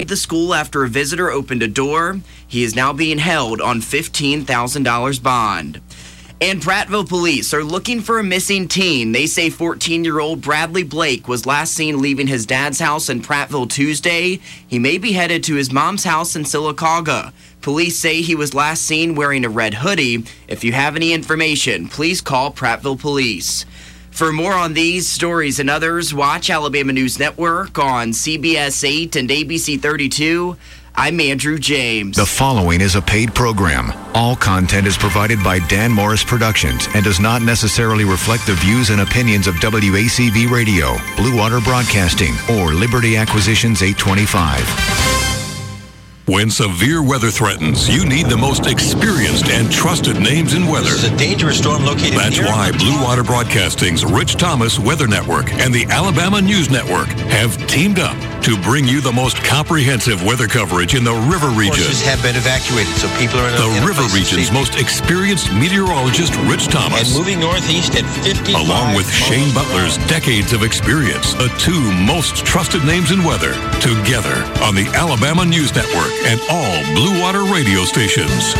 the school after a visitor opened a door. He is now being held on $15,000 bond. And Prattville police are looking for a missing teen. They say 14-year-old Bradley Blake was last seen leaving his dad's house in Prattville Tuesday. He may be headed to his mom's house in Sylacauga. Police say he was last seen wearing a red hoodie. If you have any information, please call Prattville Police. For more on these stories and others, watch Alabama News Network on CBS 8 and ABC 32. I'm Andrew James. The following is a paid program. All content is provided by Dan Morris Productions and does not necessarily reflect the views and opinions of WACV Radio, Blue Water Broadcasting, or Liberty Acquisitions 825. When severe weather threatens, you need the most experienced and trusted names in weather. This is a dangerous storm located That's here. why Blue Water Broadcasting's Rich Thomas Weather Network and the Alabama News Network have teamed up to bring you the most comprehensive weather coverage in the river region. Horses have been evacuated, so people are in The a river place to region's sleep. most experienced meteorologist, Rich Thomas. And moving northeast at 55 Along with Shane miles Butler's per hour. decades of experience, the two most trusted names in weather, together on the Alabama News Network and all Blue Water radio stations.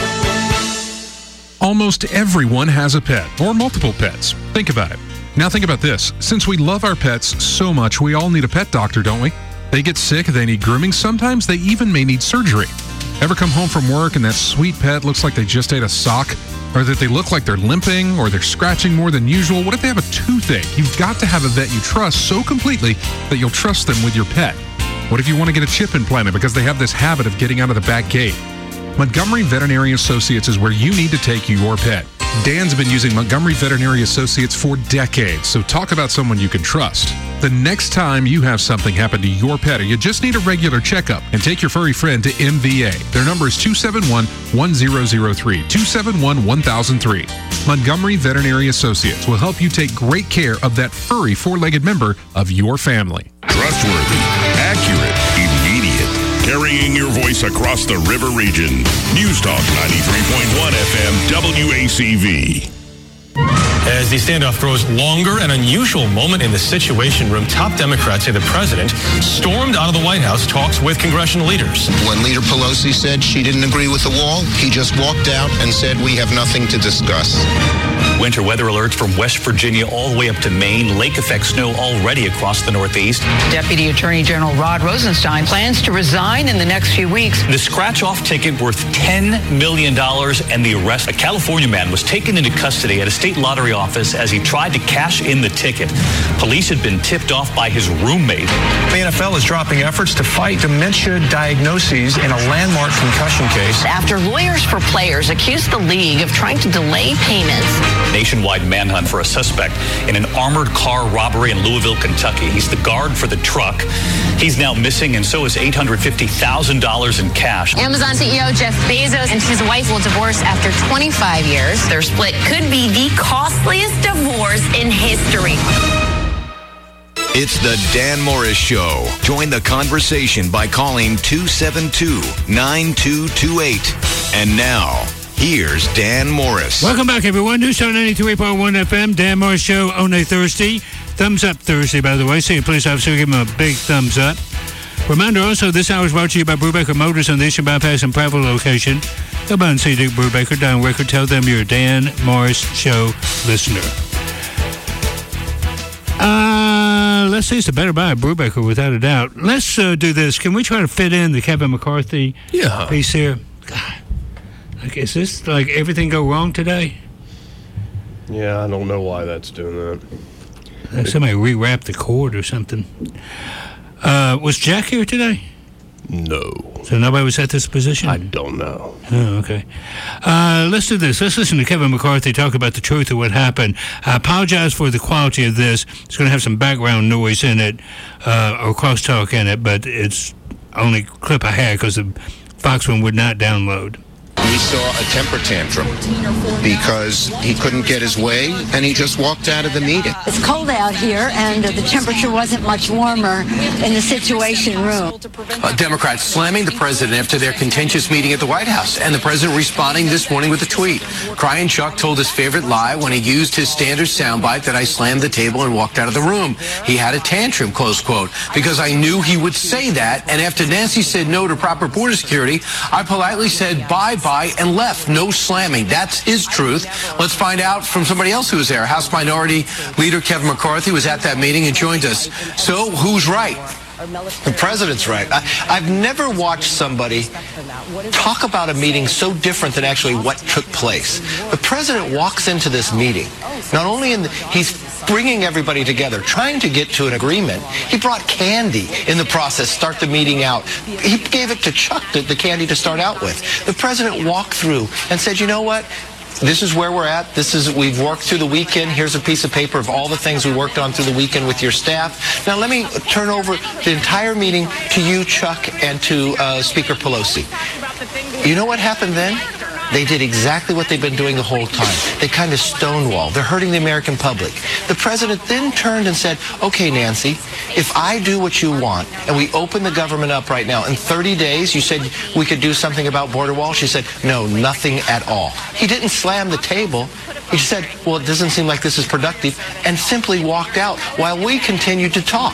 Almost everyone has a pet or multiple pets. Think about it. Now think about this. Since we love our pets so much, we all need a pet doctor, don't we? They get sick, they need grooming, sometimes they even may need surgery. Ever come home from work and that sweet pet looks like they just ate a sock? Or that they look like they're limping or they're scratching more than usual? What if they have a toothache? You've got to have a vet you trust so completely that you'll trust them with your pet. What if you want to get a chip implanted because they have this habit of getting out of the back gate? Montgomery Veterinary Associates is where you need to take your pet. Dan's been using Montgomery Veterinary Associates for decades, so talk about someone you can trust. The next time you have something happen to your pet or you just need a regular checkup, and take your furry friend to MVA. Their number is 271-1003, 271-1003. Montgomery Veterinary Associates will help you take great care of that furry four-legged member of your family. Trustworthy, accurate, immediate. Carrying your voice across the river region. News Talk 93.1 FM WACV. As the standoff grows longer, an unusual moment in the Situation Room. Top Democrats say the president stormed out of the White House, talks with congressional leaders. When Leader Pelosi said she didn't agree with the wall, he just walked out and said, "We have nothing to discuss." Winter weather alerts from West Virginia all the way up to Maine. Lake effect snow already across the Northeast. Deputy Attorney General Rod Rosenstein plans to resign in the next few weeks. The scratch-off ticket worth $10 million and the arrest. A California man was taken into custody at a state lottery office as he tried to cash in the ticket. Police had been tipped off by his roommate. The NFL is dropping efforts to fight dementia diagnoses in a landmark concussion case. After lawyers for players accused the league of trying to delay payments. Nationwide manhunt for a suspect in an armored car robbery in Louisville, Kentucky. He's the guard for the truck. He's now missing, and so is $850,000 in cash. Amazon CEO Jeff Bezos and his wife will divorce after 25 years. Their split could be the costliest divorce in history. It's the Dan Morris Show. Join the conversation by calling 272-9228. And now, here's Dan Morris. Welcome back, everyone. News Talk 93.1 FM, Dan Morris Show on a Thursday. Thumbs up Thursday, by the way. See a police officer, give him a big thumbs up. Reminder also, this hour is brought to you by Brubaker Motors on the Eastern Bypass and Prattville location. Go by and see Dick Brubaker down record. Tell them you're a Dan Morris Show listener. Let's see, it's a better buy at Brubaker, without a doubt. Let's do this. Can we try to fit in the Kevin McCarthy piece here? God. Like, is this like everything go wrong today? Yeah, I don't know why that's doing that. Somebody rewrapped the cord or something. Was Jack here today? No. So nobody was at this position? I don't know. Oh, okay. Let's do this. Let's listen to Kevin McCarthy talk about the truth of what happened. I apologize for the quality of this. It's going to have some background noise in it, or crosstalk in it, but it's only clip I had because the Fox one would not download. We saw a temper tantrum because he couldn't get his way, and he just walked out of the meeting. It's cold out here, and the temperature wasn't much warmer in the Situation Room. Democrats slamming the president after their contentious meeting at the White House, and the president responding this morning with a tweet. Crying Chuck told his favorite lie when he used his standard soundbite that I slammed the table and walked out of the room. He had a tantrum, close quote, because I knew he would say that, and after Nancy said no to proper border security, I politely said bye-bye and left. No slamming. That's his truth. Let's find out from somebody else who was there. House Minority Leader Kevin McCarthy was at that meeting and joined us. So, who's right? The president's right. I've never watched somebody talk about a meeting so different than actually what took place. The president walks into this meeting, not only he's bringing everybody together, trying to get to an agreement. He brought candy in the process, start the meeting out. He gave it to Chuck, the candy to start out with. The president walked through and said, you know what? This is where we're at. We've worked through the weekend. Here's a piece of paper of all the things we worked on through the weekend with your staff. Now let me turn over the entire meeting to you, Chuck, and to Speaker Pelosi. You know what happened then? They did exactly what they've been doing the whole time. They kind of stonewalled. They're hurting the American public. The president then turned and said, okay, Nancy, if I do what you want and we open the government up right now, in 30 days, you said we could do something about border walls. She said, no, nothing at all. He didn't slam the table. He said, well, it doesn't seem like this is productive, and simply walked out while we continued to talk.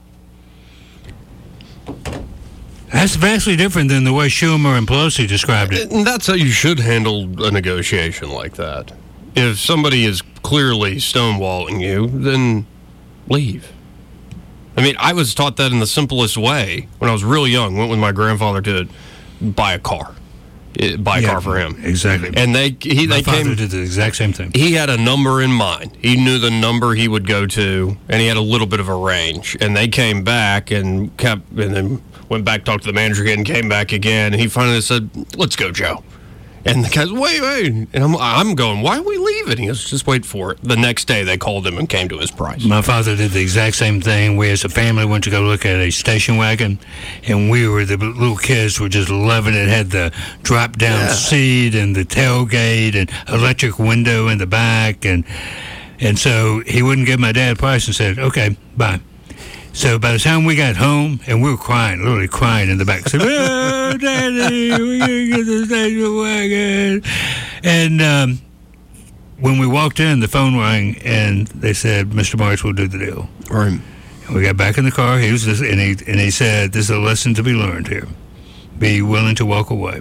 That's vastly different than the way Schumer and Pelosi described it. And that's how you should handle a negotiation like that. If somebody is clearly stonewalling you, then leave. I mean, I was taught that in the simplest way when I was real young. Went with my grandfather to buy a car. Buy a car for him. Exactly. And my father did the exact same thing. He had a number in mind. He knew the number he would go to, and he had a little bit of a range. And they came back and then went back, talked to the manager again, came back again, and he finally said, let's go, Joe. And the guy's, wait. And I'm going, why are we leaving? He goes, just wait for it. The next day, they called him and came to his price. My father did the exact same thing. We, as a family, went to go look at a station wagon, and the little kids were just loving it. It had the drop-down seat and the tailgate and electric window in the back. And so he wouldn't give my dad a price and said, okay, bye. So by the time we got home, and we were crying, literally crying in the back, said, oh, Daddy, we're going to get the station wagon. And when we walked in, the phone rang, and they said, Mr. Marks will do the deal. Right. And we got back in the car, and he said, this is a lesson to be learned here. Be willing to walk away.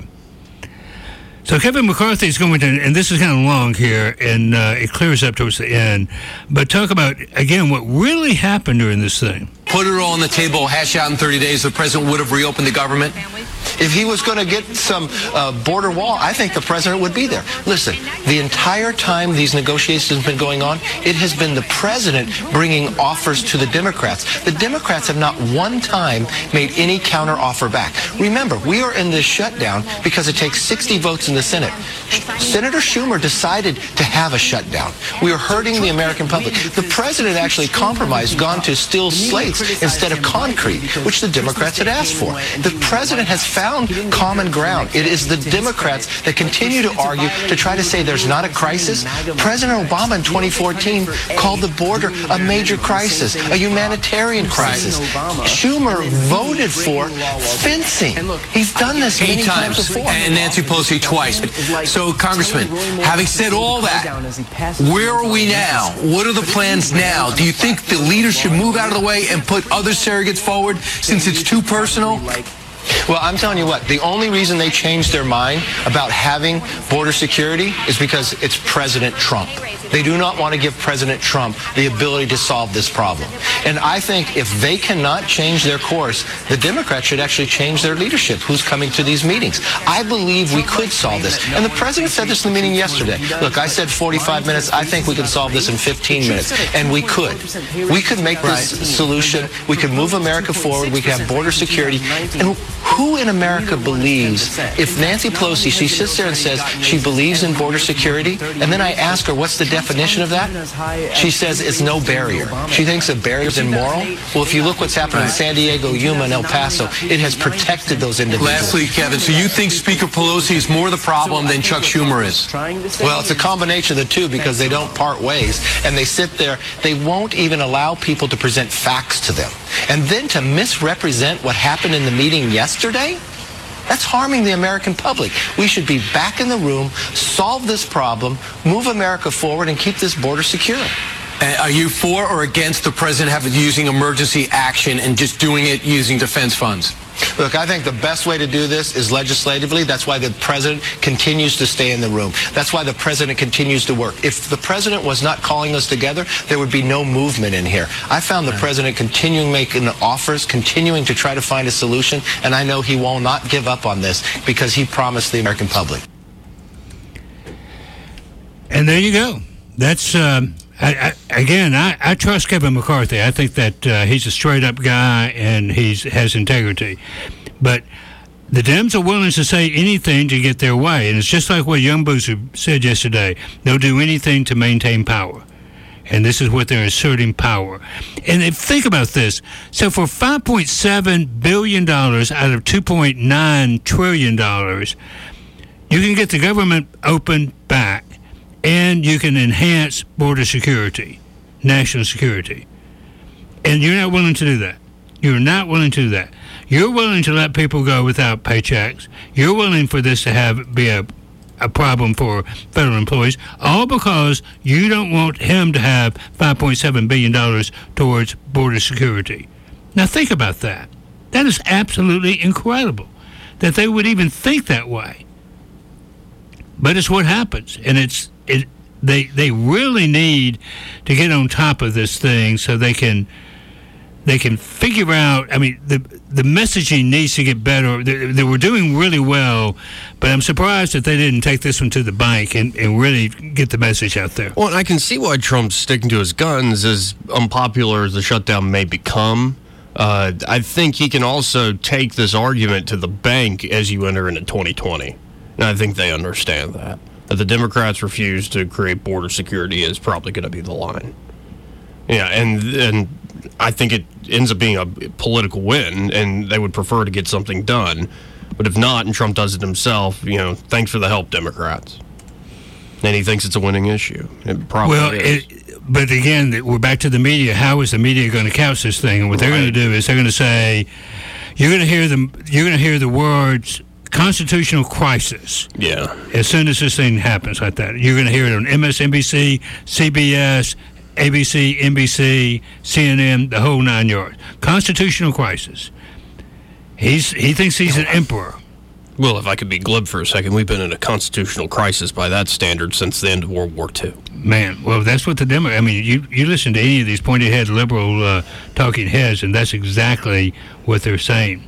So Kevin McCarthy is going to, and this is kind of long here, and it clears up towards the end, but talk about, again, what really happened during this thing. Put it all on the table, hash out in 30 days, the president would have reopened the government. If he was going to get some border wall, I think the president would be there. Listen, the entire time these negotiations have been going on, it has been the president bringing offers to the Democrats. The Democrats have not one time made any counter offer back. Remember, we are in this shutdown because it takes 60 votes in the Senate. Senator Schumer decided to have a shutdown. We are hurting the American public. The president actually compromised, gone to steel slates instead of concrete, which the Democrats had asked for. The president has found common ground. It is the Democrats that continue to argue to try to say there's not a crisis. President Obama in 2014 called the border a major crisis, a humanitarian crisis. Schumer voted for fencing. He's done this many times before. And Nancy Pelosi twice. So, Congressman, having said all that, where are we now? What are the plans now? Do you think the leaders should move out of the way and put other surrogates forward since it's too personal? Well, I'm telling you what, the only reason they changed their mind about having border security is because it's President Trump. They do not want to give President Trump the ability to solve this problem. And I think if they cannot change their course, the Democrats should actually change their leadership, who's coming to these meetings. I believe we could solve this. And the president said this in the meeting yesterday. Look, I said 45 minutes. I think we can solve this in 15 minutes. And we could. We could make this solution. We could move America forward. We could have border security. And Who in America believes, if Nancy Pelosi, she sits there and says she believes in border security, and then I ask her, what's the definition of that? She says it's no barrier. She thinks a barrier is immoral. Well, if you look what's happened in San Diego, Yuma, and El Paso, it has protected those individuals. Lastly, Kevin, so you think Speaker Pelosi is more the problem than Chuck Schumer is? Well, it's a combination of the two because they don't part ways, and they sit there. They won't even allow people to present facts to them. And then to misrepresent what happened in the meeting yesterday? That's harming the American public. We should be back in the room, solve this problem, move America forward, and keep this border secure. Are you for or against the president using emergency action and just doing it using defense funds? Look, I think the best way to do this is legislatively. That's why the president continues to stay in the room. That's why the president continues to work. If the president was not calling us together, there would be no movement in here. I found the president continuing making offers, continuing to try to find a solution, and I know he will not give up on this because he promised the American public. And there you go. That's... I trust Kevin McCarthy. I think that he's a straight-up guy and he has integrity. But the Dems are willing to say anything to get their way. And it's just like what Young Boozer said yesterday. They'll do anything to maintain power. And this is what they're asserting power. And think about this. So for $5.7 billion out of $2.9 trillion, you can get the government open back. And you can enhance border security, national security. And you're not willing to do that. You're not willing to do that. You're willing to let people go without paychecks. You're willing for this to be a problem for federal employees, all because you don't want him to have $5.7 billion towards border security. Now think about that. That is absolutely incredible that they would even think that way. But it's what happens, and they really need to get on top of this thing so they can figure out. I mean, the messaging needs to get better. They were doing really well, but I'm surprised that they didn't take this one to the bank and really get the message out there. Well, and I can see why Trump's sticking to his guns, as unpopular as the shutdown may become. I think he can also take this argument to the bank as you enter into 2020. And I think they understand that the Democrats refuse to create border security is probably going to be the line. Yeah, and I think it ends up being a political win, and they would prefer to get something done. But if not, and Trump does it himself, thanks for the help, Democrats. And he thinks it's a winning issue. It probably is. But again, we're back to the media. How is the media going to couch this thing? And what they're going to do is they're going to say, you're going to hear the words constitutional crisis. Yeah. As soon as this thing happens like that, you're going to hear it on MSNBC, CBS, ABC, NBC, CNN, the whole 9 yards. Constitutional crisis. He thinks he's an emperor. Well, if I could be glib for a second, we've been in a constitutional crisis by that standard since the end of World War II. Man, well, that's what the Democrats... I mean, you listen to any of these pointed-head liberal talking heads, and that's exactly what they're saying.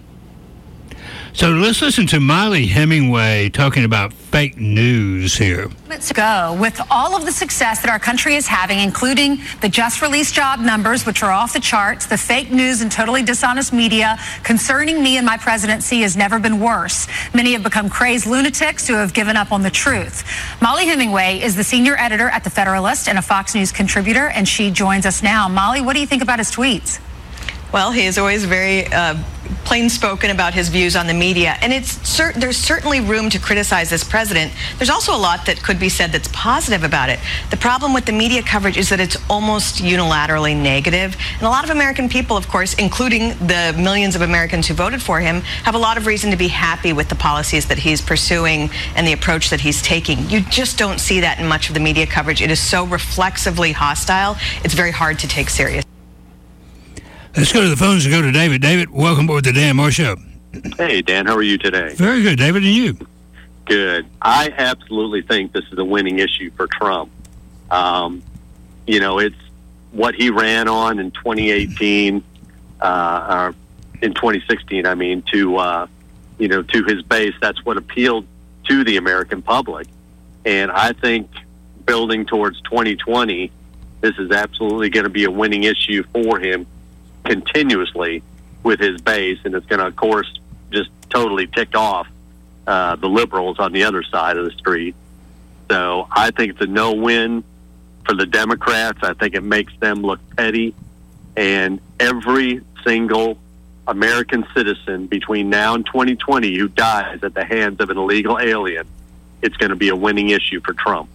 So let's listen to Molly Hemingway talking about fake news here. Let's go. With all of the success that our country is having, including the just released job numbers, which are off the charts, the fake news and totally dishonest media concerning me and my presidency has never been worse. Many have become crazed lunatics who have given up on the truth. Molly Hemingway is the senior editor at The Federalist and a Fox News contributor, and she joins us now. Molly, what do you think about his tweets? Well, he is always very plain-spoken about his views on the media, and there's certainly room to criticize this president. There's also a lot that could be said that's positive about it. The problem with the media coverage is that it's almost unilaterally negative, and a lot of American people, of course, including the millions of Americans who voted for him, have a lot of reason to be happy with the policies that he's pursuing and the approach that he's taking. You just don't see that in much of the media coverage. It is so reflexively hostile, it's very hard to take seriously. Let's go to the phones and go to David. David, welcome aboard the Dan Moore Show. Hey, Dan. How are you today? Very good, David. And you? Good. I absolutely think this is a winning issue for Trump. It's what he ran on in 2018, or in 2016, I mean, to his base. That's what appealed to the American public. And I think building towards 2020, this is absolutely going to be a winning issue for him continuously with his base, and it's going to, of course, just totally tick off the liberals on the other side of the street. So I think it's a no-win for the Democrats. I think it makes them look petty. And every single American citizen between now and 2020 who dies at the hands of an illegal alien, it's going to be a winning issue for Trump.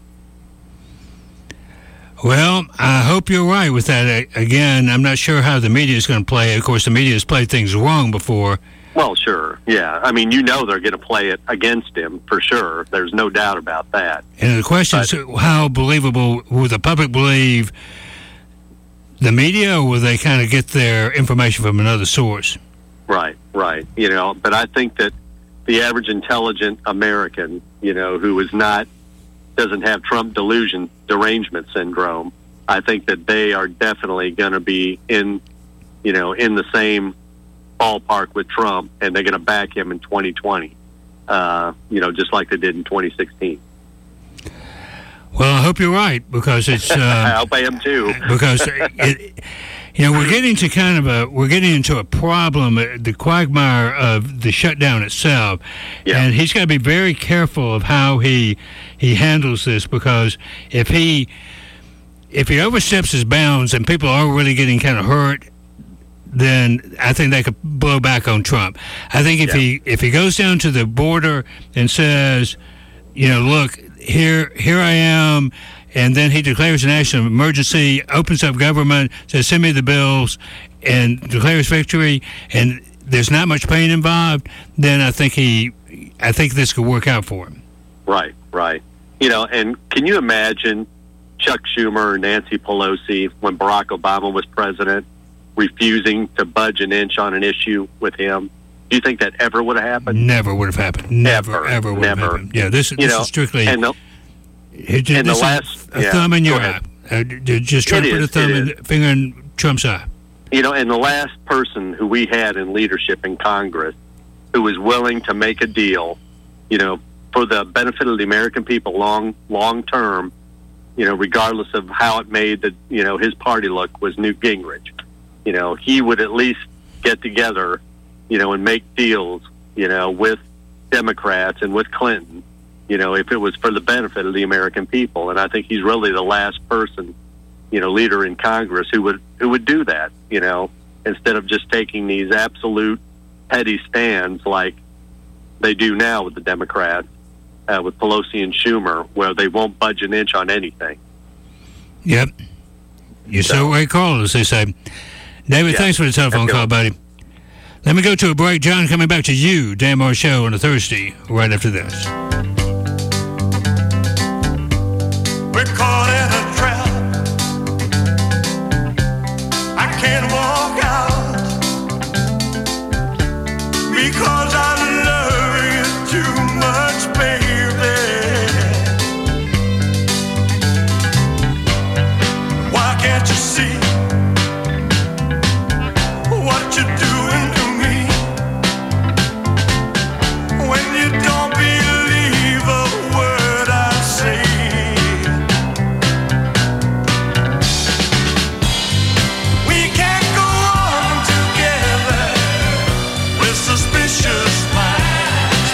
Well, I hope you're right with that. Again, I'm not sure how the media is going to play. Of course, the media has played things wrong before. Well, sure, yeah. I mean, they're going to play it against him for sure. There's no doubt about that. And the question is, how believable will the public believe the media, or will they kind of get their information from another source? Right. But I think that the average intelligent American, who doesn't have Trump derangement syndrome, I think that they are definitely going to be in the same ballpark with Trump, and they're going to back him in 2020, just like they did in 2016. Well, I hope you're right, because it's. I hope I am too. Because we're getting into a problem, the quagmire of the shutdown itself, and he's got to be very careful of how he handles this, because if he oversteps his bounds and people are really getting kind of hurt, then I think they could blow back on Trump. I think if he goes down to the border and says, look, here I am, and then he declares a national emergency, opens up government, says send me the bills, and declares victory, and there's not much pain involved, then I think this could work out for him. Right. And can you imagine Chuck Schumer or Nancy Pelosi, when Barack Obama was president, refusing to budge an inch on an issue with him? Do you think that ever would have happened? Never would have happened. Never would have happened. Yeah, this is strictly a thumb in your eye. Just trying to put a finger in Trump's eye. And the last person who we had in leadership in Congress who was willing to make a deal, for the benefit of the American people long term, regardless of how it made his party look, was Newt Gingrich. He would at least get together, and make deals, with Democrats and with Clinton, if it was for the benefit of the American people. And I think he's really the last person, leader in Congress who would do that, instead of just taking these absolute petty stands like they do now with the Democrats, with Pelosi and Schumer, where they won't budge an inch on anything. Yep. You're so right, call, as they say. David, thanks for the telephone call, buddy. Let me go to a break. John, coming back to you, Dan Moore Show on a Thursday, right after this. We're caught in a trap. I can't walk out because I love you too much, baby. Why can't you see what you're doing to me? When you don't believe a word I say. We can't go on together with suspicious minds,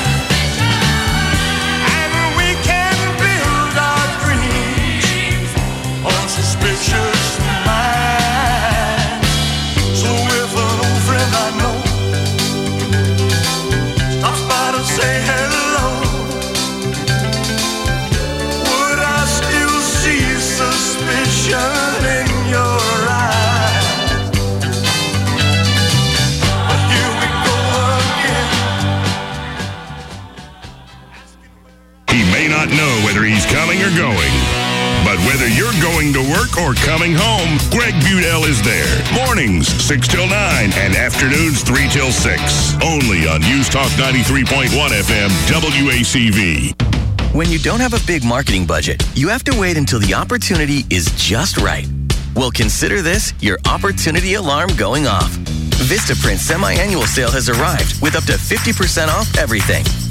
and we can't build our dreams on suspicious minds. So if an old friend I know stops by to say hello, would I still see suspicion in your eyes? But here we go again. He may not know whether he's coming or going, but whether you're going to work or coming home, Greg Budell is there. Mornings, 6 till 9, and afternoons, 3 till 6. Only on News Talk 93.1 FM, WACV. When you don't have a big marketing budget, you have to wait until the opportunity is just right. Well, consider this your opportunity alarm going off. Vistaprint semi-annual sale has arrived with up to 50% off everything.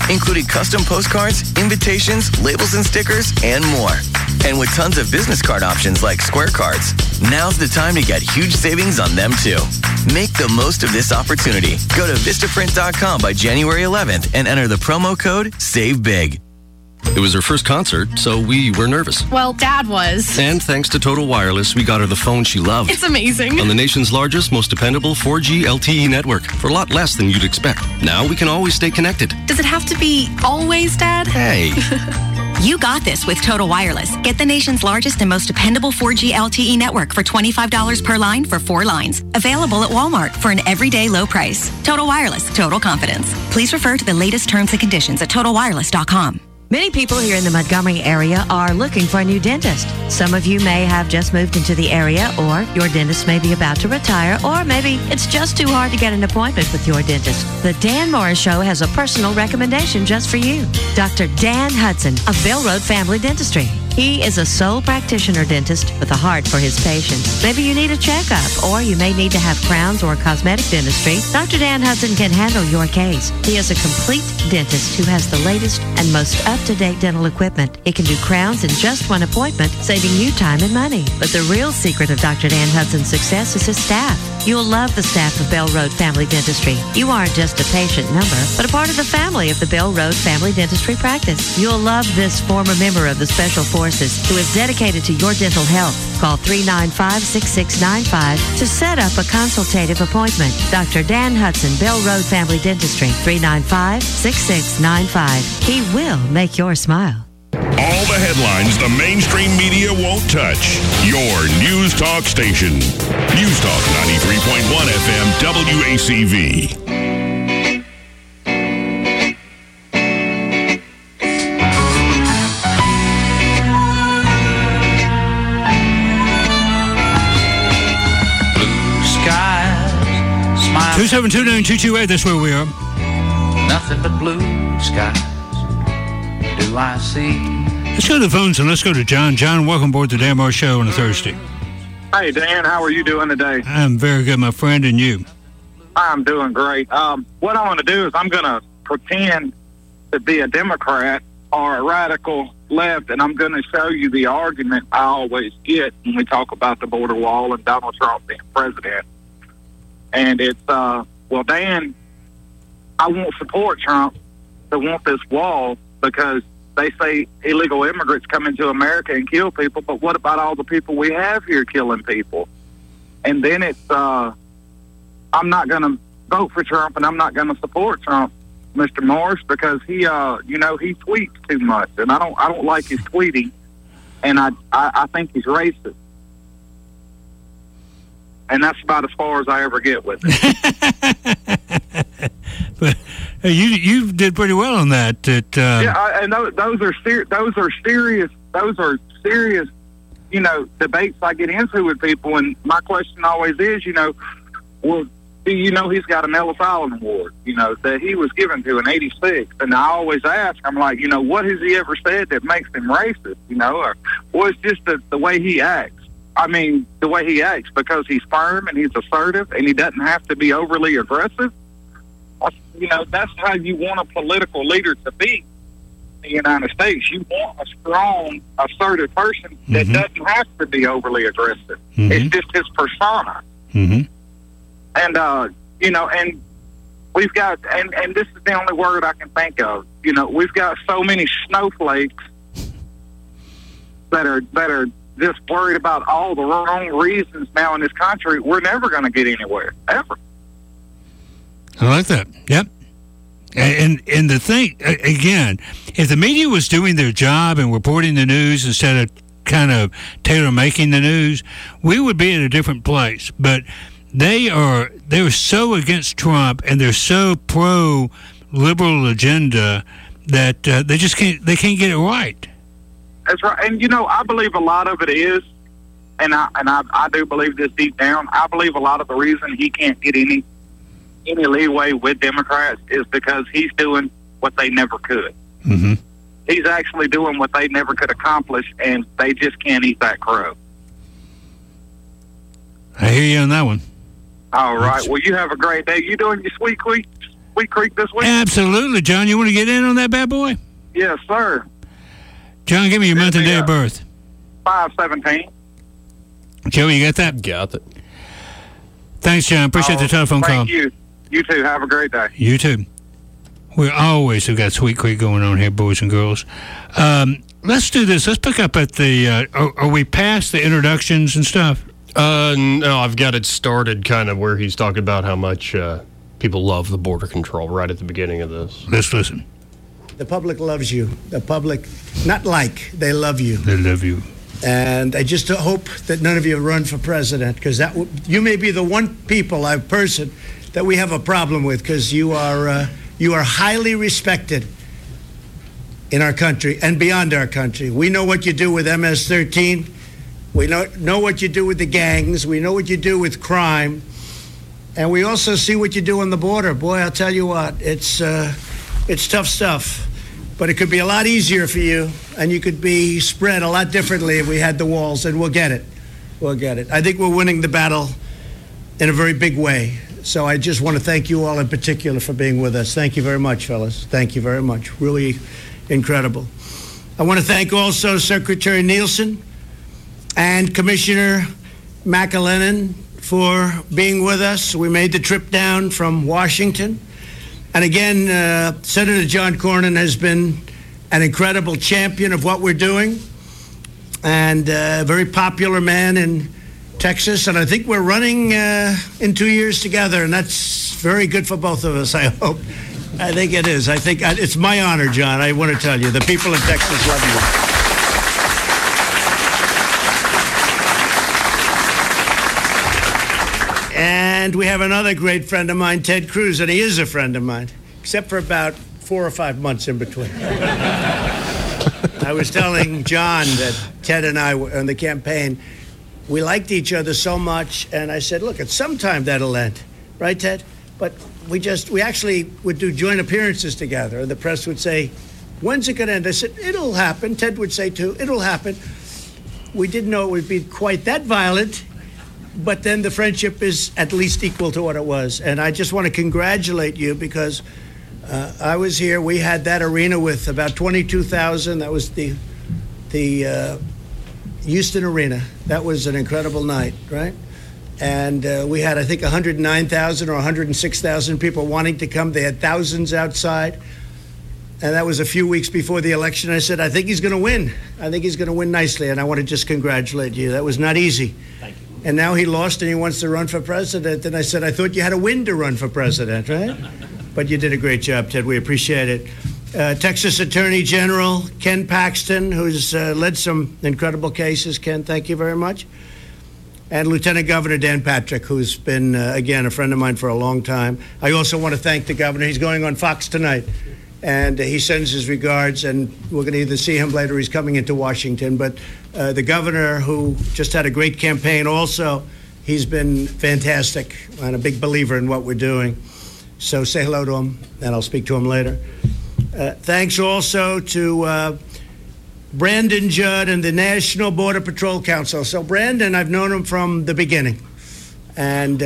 including custom postcards, invitations, labels and stickers, and more. And with tons of business card options like Square Cards, now's the time to get huge savings on them too. Make the most of this opportunity. Go to Vistaprint.com by January 11th and enter the promo code SAVEBIG. It was her first concert, so we were nervous. Well, Dad was. And thanks to Total Wireless, we got her the phone she loved. It's amazing. On the nation's largest, most dependable 4G LTE network for a lot less than you'd expect. Now we can always stay connected. Does it have to be always, Dad? Hey. You got this with Total Wireless. Get the nation's largest and most dependable 4G LTE network for $25 per line for 4 lines. Available at Walmart for an everyday low price. Total Wireless, total confidence. Please refer to the latest terms and conditions at TotalWireless.com. Many people here in the Montgomery area are looking for a new dentist. Some of you may have just moved into the area, or your dentist may be about to retire, or maybe it's just too hard to get an appointment with your dentist. The Dan Morris Show has a personal recommendation just for you. Dr. Dan Hudson of Bell Road Family Dentistry. He is a sole practitioner dentist with a heart for his patients. Maybe you need a checkup, or you may need to have crowns or cosmetic dentistry. Dr. Dan Hudson can handle your case. He is a complete dentist who has the latest and most up-to-date dental equipment. He can do crowns in just one appointment, saving you time and money. But the real secret of Dr. Dan Hudson's success is his staff. You'll love the staff of Bell Road Family Dentistry. You aren't just a patient number, but a part of the family of the Bell Road Family Dentistry practice. You'll love this former member of the Special Forces who is dedicated to your dental health. Call 395-6695 to set up a consultative appointment. Dr. Dan Hudson, Bell Road Family Dentistry, 395-6695. He will make your smile. All the headlines the mainstream media won't touch. Your News Talk station. News Talk 93.1 FM WACV. Blue skies, smile. 2729228, that's where we are. Nothing but blue skies do I see. Let's go to the phones and let's go to John. John, welcome aboard the Dan Morris Show on a Thursday. Hey, Dan, how are you doing today? I'm very good, my friend, and you? I'm doing great. What I'm going to do is I'm going to pretend to be a Democrat or a radical left, and I'm going to show you the argument I always get when we talk about the border wall and Donald Trump being president. And it's, well, Dan, I won't support Trump to want this wall because they say illegal immigrants come into America and kill people, but what about all the people we have here killing people? And then it's, I'm not going to vote for Trump and I'm not going to support Trump, Mr. Morris, because he, he tweets too much, and I don't like his tweeting, and I think he's racist. And that's about as far as I ever get with it. But you did pretty well on that. Yeah, and those are serious, debates I get into with people. And my question always is, well, do you know he's got an Ellis Island Award, that he was given to in '86? And I always ask, I'm like, what has he ever said that makes him racist? Or well, it's just the way he acts. I mean, the way he acts, because he's firm and he's assertive and he doesn't have to be overly aggressive. That's how you want a political leader to be in the United States. You want a strong, assertive person that doesn't have to be overly aggressive. It's just his persona. And, and we've got, and this is the only word I can think of, we've got so many snowflakes that are just worried about all the wrong reasons now in this country. We're never going to get anywhere, ever. I like that. Yep. And the thing, again, if the media was doing their job and reporting the news instead of kind of tailor-making the news, we would be in a different place. But they're so against Trump and they're so pro-liberal agenda that they can't get it right. That's right. And, I believe a lot of it is, and I do believe this deep down, I believe a lot of the reason he can't get any leeway with Democrats is because he's doing what they never could. He's actually doing what they never could accomplish, and they just can't eat that crow. I hear you on that one. All right. Well, you have a great day. You doing your sweet tweets? Sweet Creek this week? Absolutely, John. You want to get in on that bad boy? Yes, sir. John, give me your month and day of birth. 5/17. Joe, you got that? Got it. Thanks, John. Appreciate the telephone call. Thank you. You too. Have a great day. You too. We always have got Sweet Creek going on here, boys and girls. Let's do this. Let's pick up at the... are we past the introductions and stuff? No, I've got it started kind of where he's talking about how much people love the border control right at the beginning of this. Let's listen. The public loves you. The public, not like, they love you. They love you. And I just hope that none of you run for president, because you may be the one person that we have a problem with, because you are highly respected in our country and beyond our country. We know what you do with MS-13. We know what you do with the gangs. We know what you do with crime. And we also see what you do on the border. Boy, I'll tell you what, it's tough stuff. But it could be a lot easier for you, and you could be spread a lot differently if we had the walls, and we'll get it. We'll get it. I think we're winning the battle in a very big way. So I just want to thank you all in particular for being with us. Thank you very much, fellas. Thank you very much. Really incredible. I want to thank also Secretary Nielsen and Commissioner McAleenan for being with us. We made the trip down from Washington. And again, Senator John Cornyn has been an incredible champion of what we're doing, and a very popular man in Texas. And I think we're running in 2 years together, and that's very good for both of us, I hope. I think it is. I think it's my honor, John. I want to tell you, the people of Texas love you. And we have another great friend of mine, Ted Cruz, and he is a friend of mine, except for about 4 or 5 months in between. I was telling John that Ted and I were on the campaign, we liked each other so much, and I said, look, at some time that'll end. Right, Ted? But we actually would do joint appearances together, and the press would say, when's it going to end? I said, it'll happen. Ted would say, too, it'll happen. We didn't know it would be quite that violent, but then the friendship is at least equal to what it was. And I just want to congratulate you, because I was here. We had that arena with about 22,000. That was the Houston Arena. That was an incredible night, right? And we had, I think, 109,000 or 106,000 people wanting to come. They had thousands outside. And that was a few weeks before the election. I said, I think he's going to win. I think he's going to win nicely. And I want to just congratulate you. That was not easy. Thank you. And now he lost and he wants to run for president. And I said, I thought you had to win to run for president, right? But you did a great job, Ted. We appreciate it. Texas Attorney General Ken Paxton, who's led some incredible cases. Ken, thank you very much. And Lieutenant Governor Dan Patrick, who's been, again, a friend of mine for a long time. I also want to thank the governor. He's going on Fox tonight. And he sends his regards, and we're going to either see him later or he's coming into Washington. But the governor, who just had a great campaign also, he's been fantastic and a big believer in what we're doing. So say hello to him, and I'll speak to him later. Thanks also to Brandon Judd and the National Border Patrol Council. So Brandon, I've known him from the beginning. And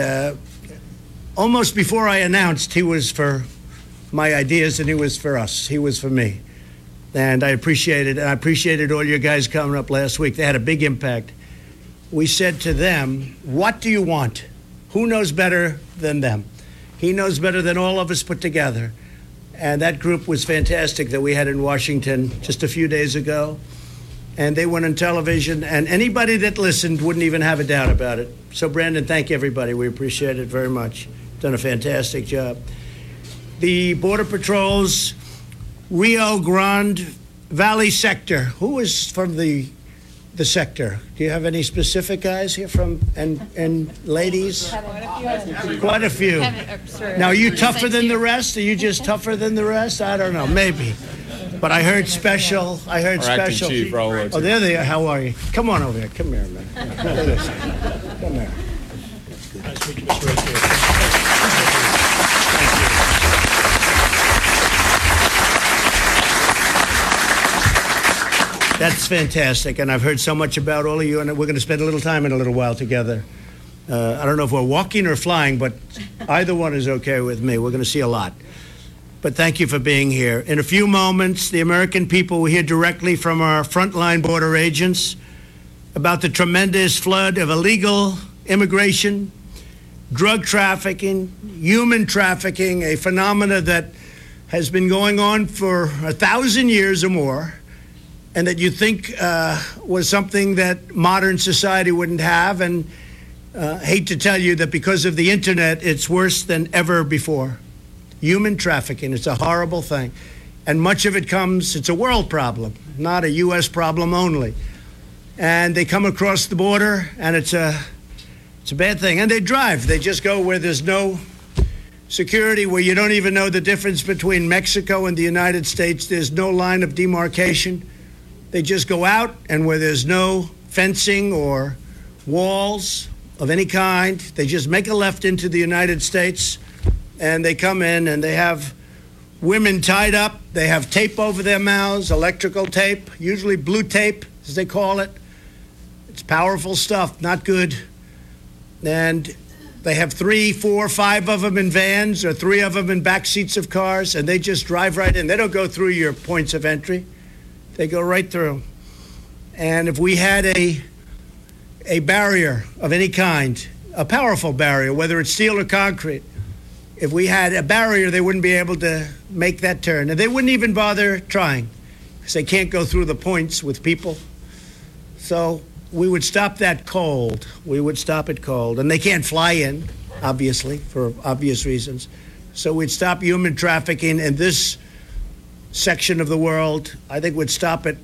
almost before I announced, he was for my ideas, and he was for us. He was for me. And I appreciated it. And I appreciated all you guys coming up last week. They had a big impact. We said to them, what do you want? Who knows better than them? He knows better than all of us put together. And that group was fantastic that we had in Washington just a few days ago. And they went on television, and anybody that listened wouldn't even have a doubt about it. So, Brandon, thank everybody. We appreciate it very much. Done a fantastic job. The Border Patrol's Rio Grande Valley sector. Who is from the sector? Do you have any specific guys here from, and ladies? Quite a few. Now, are you tougher than the rest? Are you just tougher than the rest? I don't know. Maybe. But I heard special. I heard special. Chief, oh, there they are. How are you? Come on over here. Come here, man. Come here. That's fantastic, and I've heard so much about all of you, and we're going to spend a little time in a little while together. I don't know if we're walking or flying, but either one is okay with me. We're going to see a lot. But thank you for being here. In a few moments, the American people will hear directly from our frontline border agents about the tremendous flood of illegal immigration, drug trafficking, human trafficking, a phenomena that has been going on for 1,000 years or more, and that you think was something that modern society wouldn't have. And hate to tell you that because of the internet, it's worse than ever before. Human trafficking, it's a horrible thing. And much of it it's a world problem, not a U.S. problem only. And they come across the border, and it's a bad thing. And they drive. They just go where there's no security, where you don't even know the difference between Mexico and the United States. There's no line of demarcation. They just go out, and where there's no fencing or walls of any kind, they just make a left into the United States, and they come in, and they have women tied up. They have tape over their mouths, electrical tape, usually blue tape, as they call it. It's powerful stuff, not good. And they have 3, 4, 5 of them in vans, or 3 of them in back seats of cars, and they just drive right in. They don't go through your points of entry. They go right through. And if we had a barrier of any kind, a powerful barrier, whether it's steel or concrete, if we had a barrier, they wouldn't be able to make that turn. And they wouldn't even bother trying, because they can't go through the points with people. So we would stop that cold. We would stop it cold. And they can't fly in, obviously, for obvious reasons. So we'd stop human trafficking in this section of the world. I think would stop at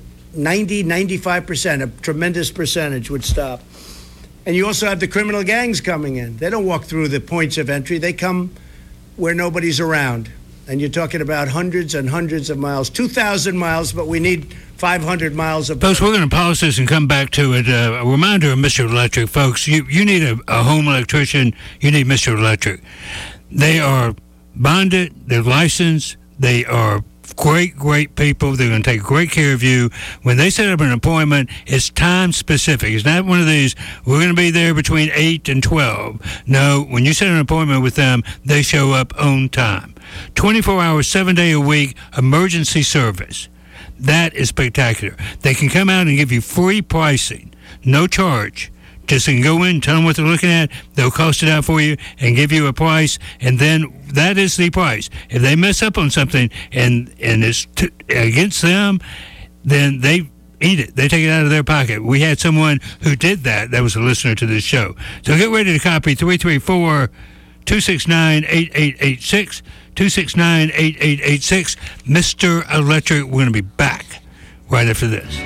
95%, a tremendous percentage would stop. And you also have the criminal gangs coming in. They don't walk through the points of entry. They come where nobody's around. And you're talking about hundreds and hundreds of miles, 2,000 miles, but we need 500 miles of... Folks, we're going to pause this and come back to it. A reminder of Mr. Electric, folks. You need a home electrician. You need Mr. Electric. They are bonded. They're licensed. They are great people. They're going to take great care of you. When they set up an appointment, it's time specific. It's not one of these, we're going to be there between 8 and 12. No, when you set an appointment with them, they show up on time. 24 hours, 7 days a week, emergency service. That is spectacular. They can come out and give you free pricing, no charge. Just can go in, tell them what they're looking at, they'll cost it out for you and give you a price, and then that is the price. If they mess up on something and it's against them, then they eat it. They take it out of their pocket. We had someone who did that. That was a listener to this show. So get ready to copy 334-269-8886, 269-8886. Mr. Electric, we're going to be back right after this.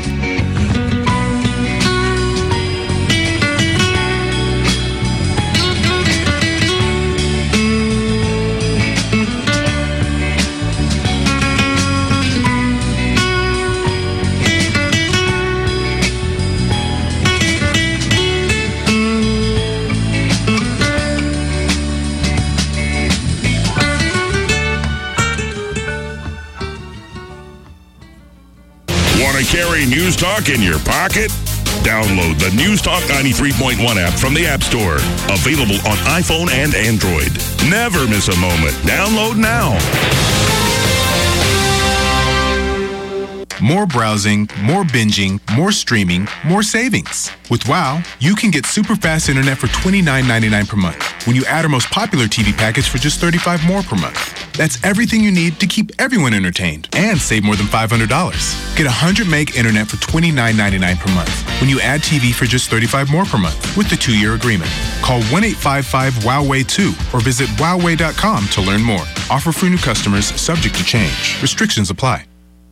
Carry News Talk in your pocket? Download the News Talk 93.1 app from the App Store. Available on iPhone and Android. Never miss a moment. Download now. More browsing, more binging, more streaming, more savings. With WOW, you can get super fast internet for $29.99 per month when you add our most popular TV package for just $35 more per month. That's everything you need to keep everyone entertained and save more than $500. Get 100 meg internet for $29.99 per month when you add TV for just $35 more per month with the 2-year agreement. Call 1-855-WOWWAY2 or visit wowway.com to learn more. Offer for new customers subject to change. Restrictions apply.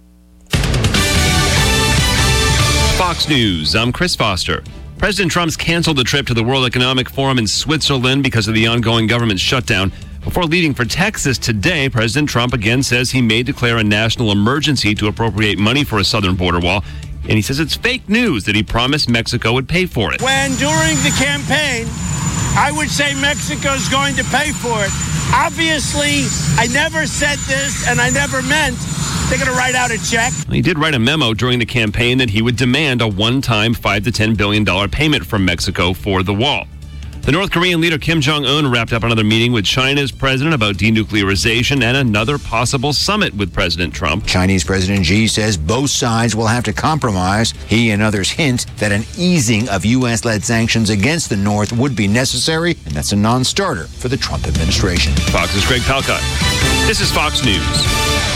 Fox News, I'm Chris Foster. President Trump's canceled the trip to the World Economic Forum in Switzerland because of the ongoing government shutdown. Before leaving for Texas today, President Trump again says he may declare a national emergency to appropriate money for a southern border wall. And he says it's fake news that he promised Mexico would pay for it. When during the campaign, I would say Mexico's going to pay for it. Obviously, I never said this, and I never meant they're going to write out a check. He did write a memo during the campaign that he would demand a one-time $5 to $10 billion payment from Mexico for the wall. The North Korean leader Kim Jong-un wrapped up another meeting with China's president about denuclearization and another possible summit with President Trump. Chinese President Xi says both sides will have to compromise. He and others hint that an easing of U.S.-led sanctions against the North would be necessary, and that's a non-starter for the Trump administration. Fox's Greg Palkot. This is Fox News.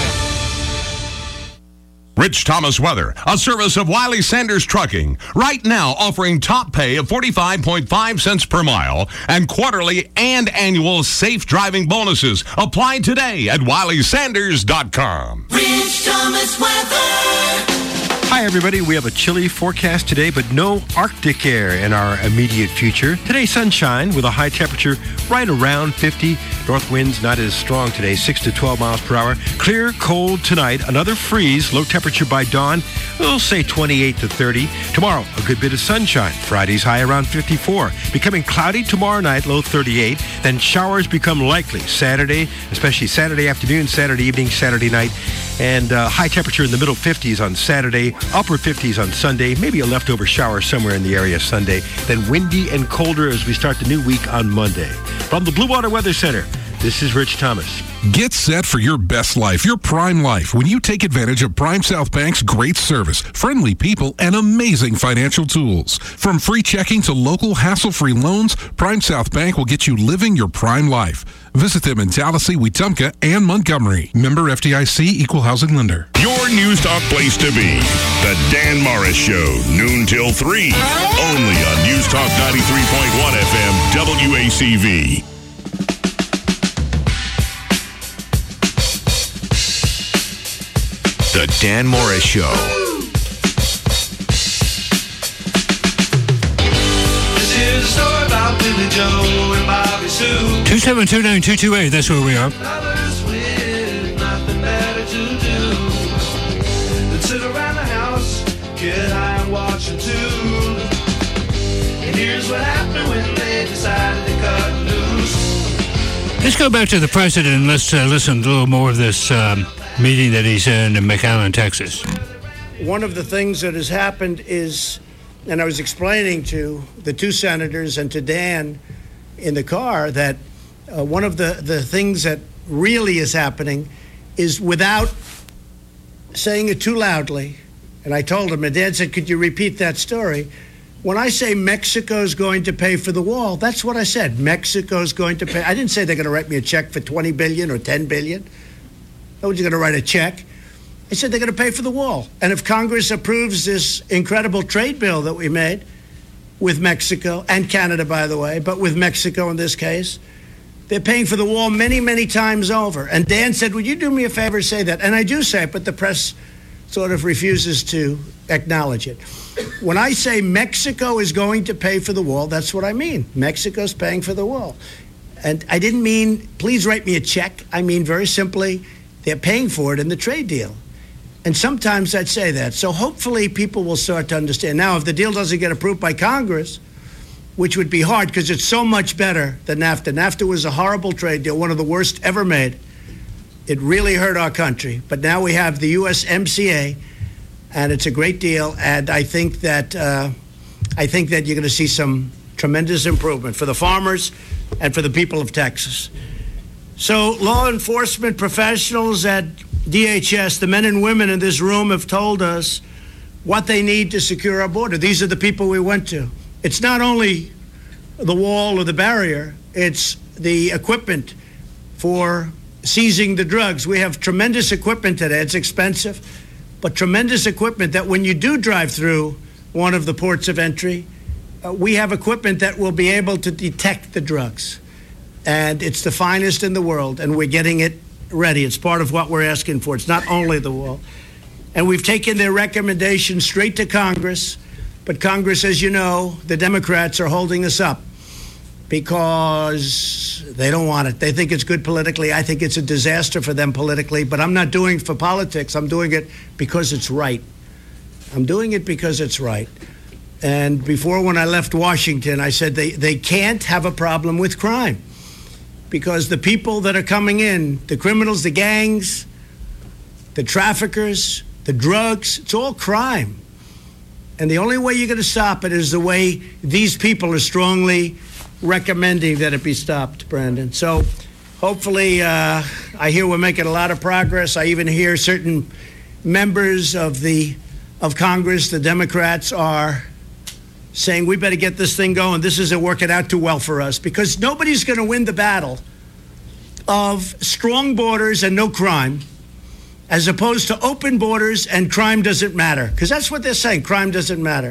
Rich Thomas Weather, a service of Wiley Sanders Trucking. Right now offering top pay of 45.5 cents per mile and quarterly and annual safe driving bonuses. Apply today at WileySanders.com. Rich Thomas Weather. Hi, everybody. We have a chilly forecast today, but no Arctic air in our immediate future. Today, sunshine with a high temperature right around 50. North winds not as strong today, 6 to 12 miles per hour. Clear, cold tonight. Another freeze. Low temperature by dawn. We'll say 28 to 30. Tomorrow, a good bit of sunshine. Friday's high around 54. Becoming cloudy tomorrow night, low 38. Then showers become likely Saturday, especially Saturday afternoon, Saturday evening, Saturday night. And high temperature in the middle 50s on Saturday, upper 50s on Sunday, maybe a leftover shower somewhere in the area Sunday. Then windy and colder as we start the new week on Monday. From the Blue Water Weather Center, this is Rich Thomas. Get set for your best life, your prime life, when you take advantage of Prime South Bank's great service, friendly people, and amazing financial tools. From free checking to local hassle-free loans, Prime South Bank will get you living your prime life. Visit them in Tallahassee, Wetumpka, and Montgomery. Member FDIC, Equal Housing Lender. Your News Talk place to be. The Dan Morris Show, noon till 3. Only on News Talk 93.1 FM, WACV. The Dan Morris Show. This is a story about Billy Joe and Bobby Sue. 2729228, that's where we are. Lovers with nothing better to do than sit around the house, get high and watch a tune. And here's what happened when they decided to cut loose. Let's go back to the president and let's listen to a little more of this meeting that he's in McAllen, Texas. One of the things that has happened is, and I was explaining to the two senators and to Dan in the car, that one of the things that really is happening is, without saying it too loudly, and I told him, and Dan said, could you repeat that story? When I say Mexico's going to pay for the wall, that's what I said. Mexico's going to pay. I didn't say they're going to write me a check for $20 billion or $10 billion. Nobody's going to write a check. I said they're going to pay for the wall. And if Congress approves this incredible trade bill that we made with Mexico, and Canada, by the way, but with Mexico in this case, they're paying for the wall many, many times over. And Dan said, would you do me a favor, say that? And I do say it, but the press sort of refuses to acknowledge it. When I say Mexico is going to pay for the wall, that's what I mean. Mexico's paying for the wall. And I didn't mean, please write me a check. I mean, very simply, they're paying for it in the trade deal. And sometimes I'd say that. So hopefully people will start to understand. Now, if the deal doesn't get approved by Congress, which would be hard because it's so much better than NAFTA. NAFTA was a horrible trade deal, one of the worst ever made. It really hurt our country. But now we have the USMCA, and it's a great deal. And I think that you're going to see some tremendous improvement for the farmers and for the people of Texas. So law enforcement professionals at DHS, the men and women in this room, have told us what they need to secure our border. These are the people we went to. It's not only the wall or the barrier, it's the equipment for seizing the drugs. We have tremendous equipment today. It's expensive, but tremendous equipment that when you do drive through one of the ports of entry, we have equipment that will be able to detect the drugs. And it's the finest in the world, and we're getting it ready. It's part of what we're asking for. It's not only the wall. And we've taken their recommendation straight to Congress, but Congress, as you know, the Democrats are holding us up because they don't want it. They think it's good politically. I think it's a disaster for them politically, but I'm not doing it for politics. I'm doing it because it's right. I'm doing it because it's right. And before, when I left Washington, I said they can't have a problem with crime, because the people that are coming in, the criminals, the gangs, the traffickers, the drugs, it's all crime. And the only way you're going to stop it is the way these people are strongly recommending that it be stopped, Brandon. So hopefully, I hear we're making a lot of progress. I even hear certain members of Congress, the Democrats, are saying we better get this thing going. This isn't working out too well for us, because nobody's going to win the battle of strong borders and no crime as opposed to open borders and crime doesn't matter, because that's what they're saying. Crime doesn't matter.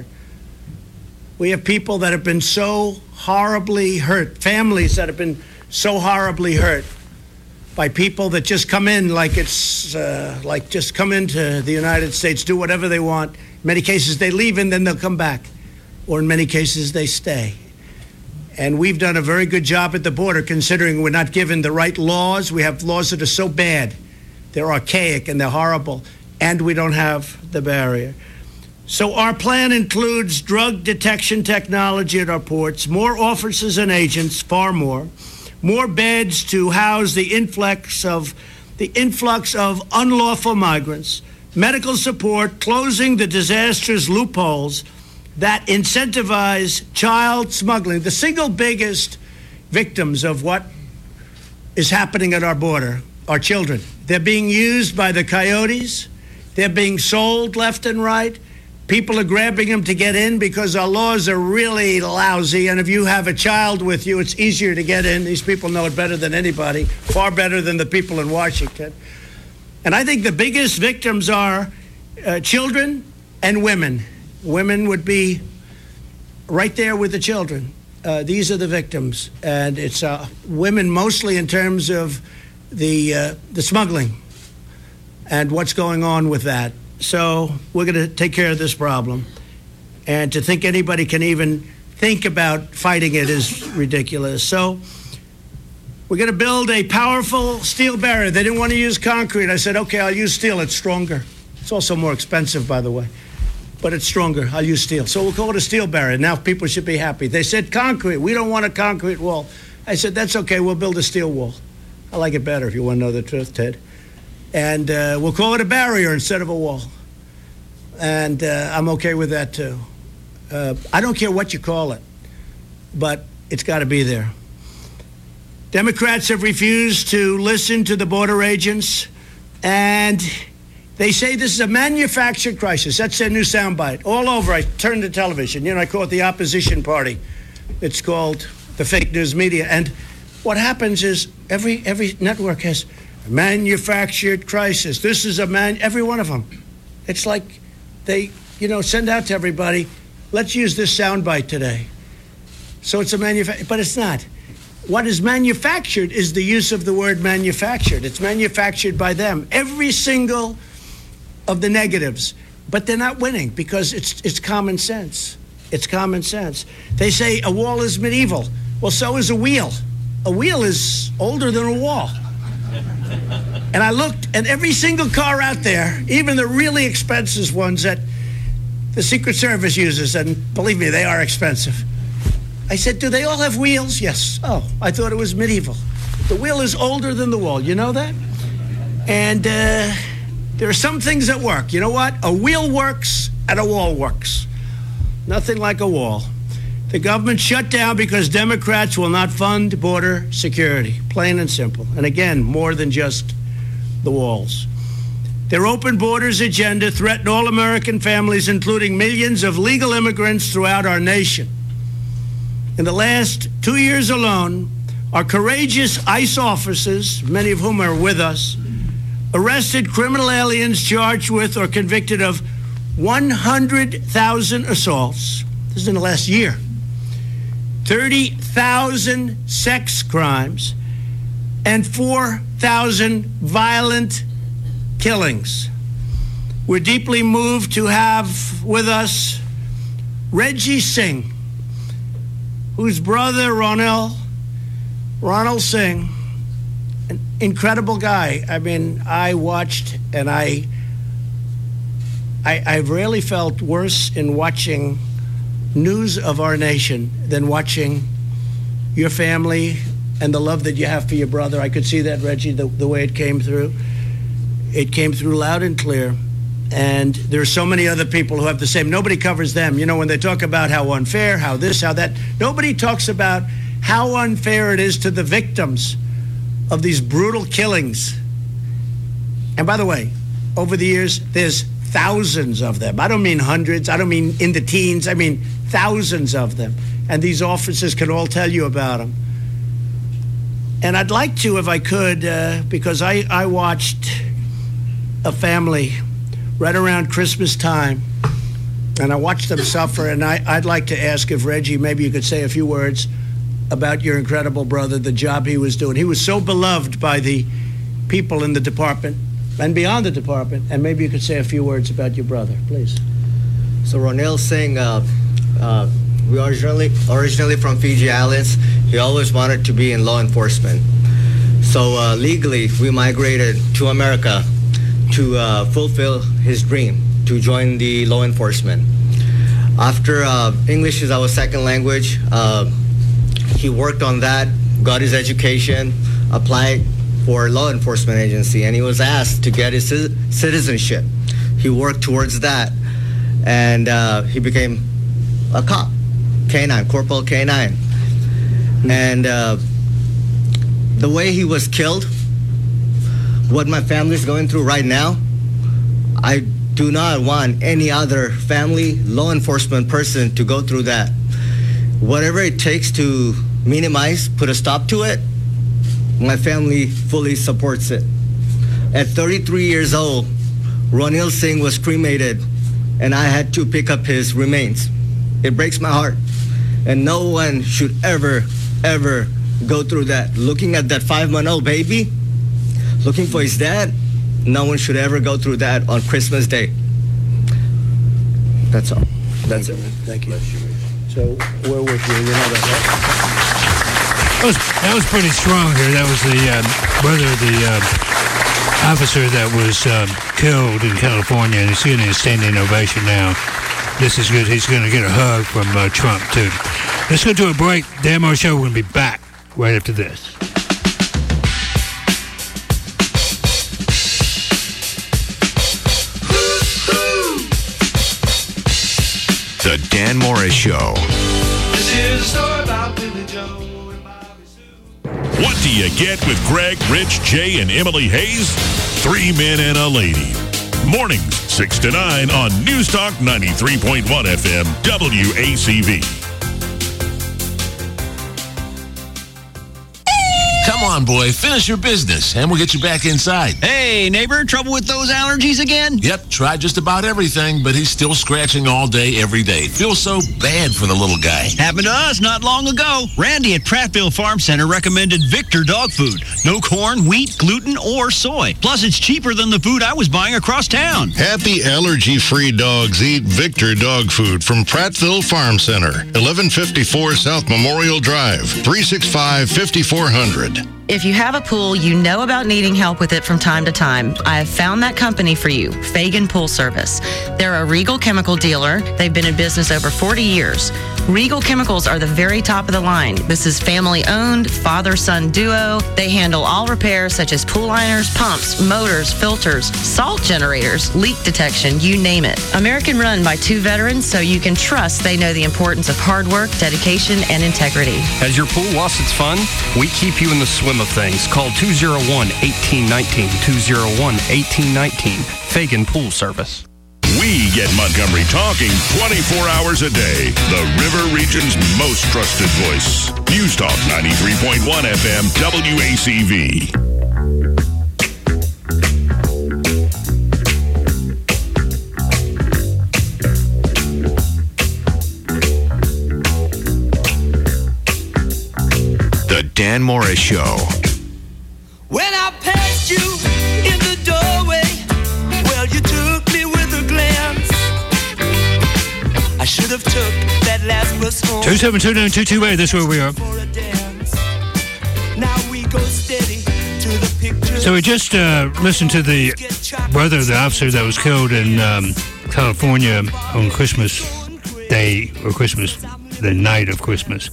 We have people that have been so horribly hurt, families that have been so horribly hurt by people that just come in like it's like just come into the United States, do whatever they want. In many cases they leave and then they'll come back, or in many cases they stay. And we've done a very good job at the border, considering we're not given the right laws. We have laws that are so bad, they're archaic and they're horrible, and we don't have the barrier. So our plan includes drug detection technology at our ports, more officers and agents, far more beds to house the influx of unlawful migrants, medical support, closing the disastrous loopholes that incentivize child smuggling. The single biggest victims of what is happening at our border are children. They're being used by the coyotes. They're being sold left and right. People are grabbing them to get in because our laws are really lousy. And if you have a child with you, it's easier to get in. These people know it better than anybody, far better than the people in Washington. And I think the biggest victims are children and women. Women would be right there with the children. These are the victims. And it's women mostly in terms of the smuggling and what's going on with that. So we're going to take care of this problem. And to think anybody can even think about fighting it is ridiculous. So we're going to build a powerful steel barrier. They didn't want to use concrete. I said, okay, I'll use steel. It's stronger. It's also more expensive, by the way, but it's stronger. I'll use steel. So we'll call it a steel barrier. Now people should be happy. They said concrete. We don't want a concrete wall. I said, that's okay. We'll build a steel wall. I like it better, if you want to know the truth, Ted. And we'll call it a barrier instead of a wall. And I'm okay with that, too. I don't care what you call it, but it's got to be there. Democrats have refused to listen to the border agents, and they say this is a manufactured crisis. That's their new soundbite. All over, I turn the television. I call it the opposition party. It's called the fake news media. And what happens is every network has a manufactured crisis. This is every one of them. It's like they, send out to everybody, let's use this soundbite today. So it's a but it's not. What is manufactured is the use of the word manufactured. It's manufactured by them. Every single of the negatives. But they're not winning because it's common sense. It's common sense. They say a wall is medieval. Well, so is a wheel. A wheel is older than a wall. And I looked, and every single car out there, even the really expensive ones that the Secret Service uses, and believe me, they are expensive. I said, do they all have wheels? Yes. Oh, I thought it was medieval. The wheel is older than the wall. You know that? And there are some things that work. You know what? A wheel works and a wall works. Nothing like a wall. The government shut down because Democrats will not fund border security, plain and simple. And again, more than just the walls. Their open borders agenda threatened all American families, including millions of legal immigrants throughout our nation. In the last 2 years alone, our courageous ICE officers, many of whom are with us, arrested criminal aliens charged with or convicted of 100,000 assaults. This is in the last year. 30,000 sex crimes, and 4,000 violent killings. We're deeply moved to have with us Reggie Singh, whose brother Ronald Singh, an incredible guy. I mean, I watched, and I've rarely felt worse in watching news of our nation than watching your family and the love that you have for your brother. I could see that, Reggie, the way it came through. It came through loud and clear. And there are so many other people who have the same. Nobody covers them. When they talk about how unfair, how this, how that, nobody talks about how unfair it is to the victims of these brutal killings. And by the way, over the years, there's thousands of them. I don't mean hundreds. I don't mean in the teens. I mean thousands of them. And these officers can all tell you about them. And I'd like to, if I could, because I watched a family right around Christmas time, and I watched them suffer, and I'd like to ask if Reggie, maybe you could say a few words about your incredible brother, the job he was doing. He was so beloved by the people in the department and beyond the department, and maybe you could say a few words about your brother, please. So Ronil Singh, we originally from Fiji Islands. He always wanted to be in law enforcement. So legally, we migrated to America to fulfill his dream, to join the law enforcement. After English is our second language, he worked on that, got his education, applied for law enforcement agency, and he was asked to get his citizenship. He worked towards that, and he became a cop, K9, Corporal K9. And the way he was killed, what my family's going through right now, I do not want any other family, law enforcement person to go through that. Whatever it takes to minimize, put a stop to it, my family fully supports it. At 33 years old, Ronil Singh was cremated, and I had to pick up his remains. It breaks my heart. And no one should ever go through that. Looking at that 5-month-old baby, looking for his dad, no one should ever go through that on Christmas Day. That's all. That's it. Thank you. So we're with you. You know that was pretty strong here. That was the brother of the officer that was killed in California, and he's getting a standing ovation now. This is good. He's going to get a hug from Trump, too. Let's go to a break. Dan Moore Show. We're going to be back right after this. The Dan Morris Show. This is a story about Billy Joe and Bobby Sue. What do you get with Greg, Rich, Jay, and Emily Hayes? 3 men and a lady. Mornings, 6 to 9 on News Talk 93.1 FM, WACV. Come on, boy, finish your business, and we'll get you back inside. Hey, neighbor, trouble with those allergies again? Yep, tried just about everything, but he's still scratching all day, every day. Feels so bad for the little guy. Happened to us not long ago. Randy at Prattville Farm Center recommended Victor dog food. No corn, wheat, gluten, or soy. Plus, it's cheaper than the food I was buying across town. Happy allergy-free dogs eat Victor dog food from Prattville Farm Center, 1154 South Memorial Drive, 365-5400. If you have a pool, you know about needing help with it from time to time. I have found that company for you, Fagan Pool Service. They're a Regal chemical dealer. They've been in business over 40 years. Regal Chemicals are the very top of the line. This is family-owned, father-son duo. They handle all repairs such as pool liners, pumps, motors, filters, salt generators, leak detection, you name it. American run by 2 veterans, so you can trust they know the importance of hard work, dedication, and integrity. Has your pool lost its fun? We keep you in the swim of things. Call 201-1819, 201-1819, Fagan Pool Service. We get Montgomery talking 24 hours a day. The River Region's most trusted voice. News Talk 93.1 FM, WACV. The Dan Morris Show. When I passed you in the doorway, well, you took me with a glance. I should have took that last bus home. 2729228, that's where we are. Now we go steady to the picture. So we just listened to the brother of the officer that was killed in California on Christmas Day, or the night of Christmas.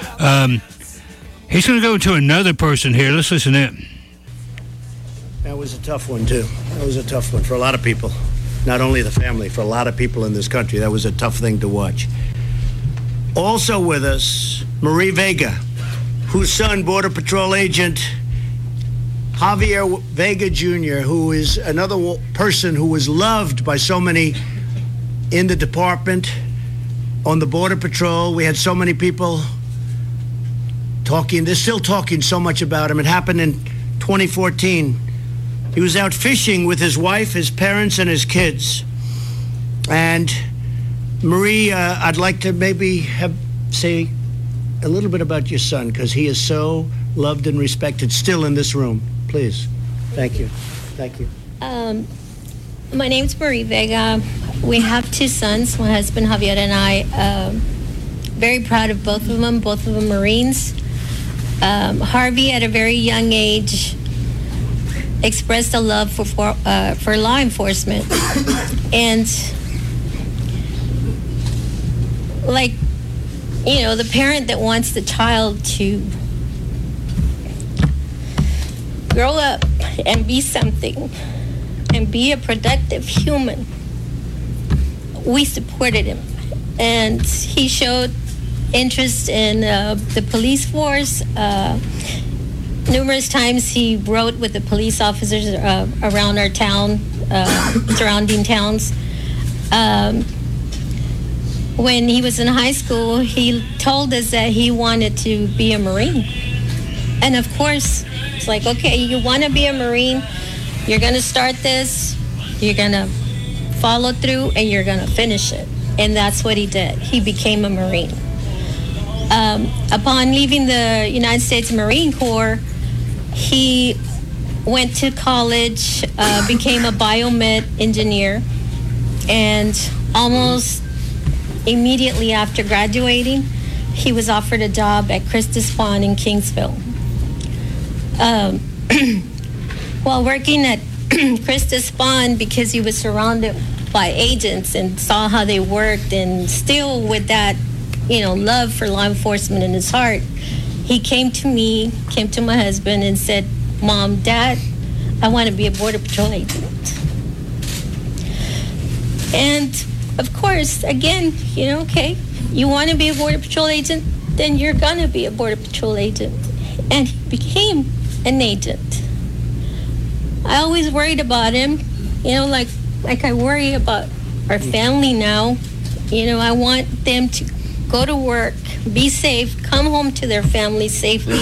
He's going to go to another person here. Let's listen in. That was a tough one, too. That was a tough one for a lot of people. Not only the family, for a lot of people in this country. That was a tough thing to watch. Also with us, Marie Vega. whose son, Border Patrol agent Javier Vega Jr., who is another person who was loved by so many in the department, on the Border Patrol. We had so many people talking. They're still talking so much about him. It happened in 2014. He was out fishing with his wife, his parents, and his kids. And Marie, I'd like to maybe say a little bit about your son, because he is so loved and respected still in this room. Please. Thank you. Thank you. My name's Marie Vega. We have two sons, my husband Javier and I. Very proud of both of them Marines. Harvey, at a very young age, expressed a love for law enforcement. And like, you know, the parent that wants the child to grow up and be something and be a productive human, we supported him. And he showed interest in the police force. Numerous times he rode with the police officers around our town, surrounding towns. When he was in high school, he told us that he wanted to be a Marine. And of course, it's like, okay, you want to be a Marine, you're going to start this, you're going to follow through, and you're going to finish it. And that's what he did. He became a Marine. Upon leaving the United States Marine Corps, he went to college, became a biomed engineer, and almost immediately after graduating, he was offered a job at Christus Bond in Kingsville. While working at Christus Bond, because he was surrounded by agents and saw how they worked, and still with that, you know, love for law enforcement in his heart, he came to me, came to my husband and said, Mom, Dad, I want to be a Border Patrol agent. And of course, again, you know, okay, you want to be a Border Patrol agent, then you're going to be a Border Patrol agent. And he became an agent. I always worried about him, you know, like I worry about our family now. You know, I want them to go to work, be safe, come home to their family safely.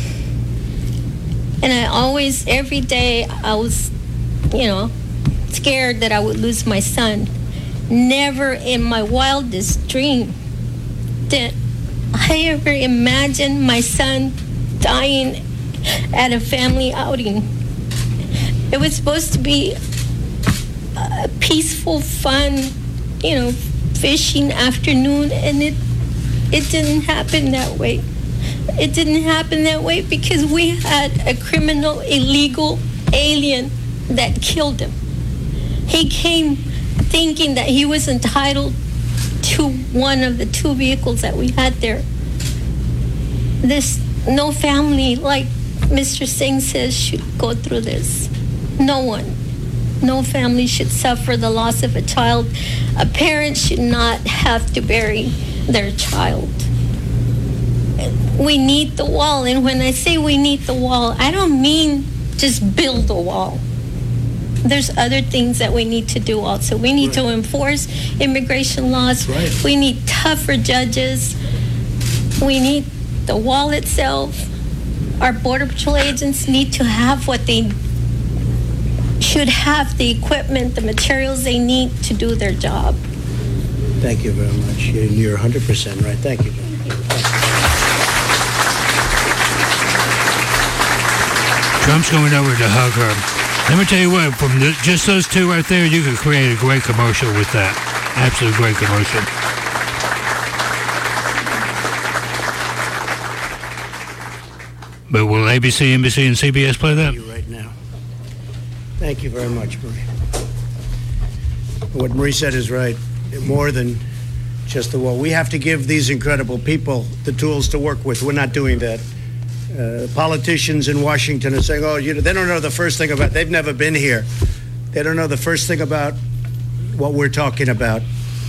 And I always, every day, I was, you know, scared that I would lose my son. Never in my wildest dream did I ever imagine my son dying at a family outing. It was supposed to be a peaceful, fun, you know, fishing afternoon, and it didn't happen that way. It didn't happen that way because we had a criminal, illegal alien that killed him. He came thinking that he was entitled to one of the two vehicles that we had there. No family, like Mr. Singh says, should go through this. No one. No family should suffer the loss of a child. A parent should not have to bury their child. We need the wall. And when I say we need the wall, I don't mean just build a wall. There's other things that we need to do also. We need to enforce immigration laws. We need tougher judges. We need the wall itself. Our Border Patrol agents need to have what they should have, the equipment, the materials they need to do their job. Thank you very much. You're 100% right. Thank you. Trump's going over to hug her. Let me tell you what, from just those two right there, you could create a great commercial with that. Absolute great commercial. But will ABC, NBC, and CBS play that? Right now. Thank you very much, Marie. What Marie said is right. More than just the wall. We have to give these incredible people the tools to work with. We're not doing that. Politicians in Washington are saying, oh, you know, they don't know the first thing about, they've never been here. They don't know the first thing about what we're talking about.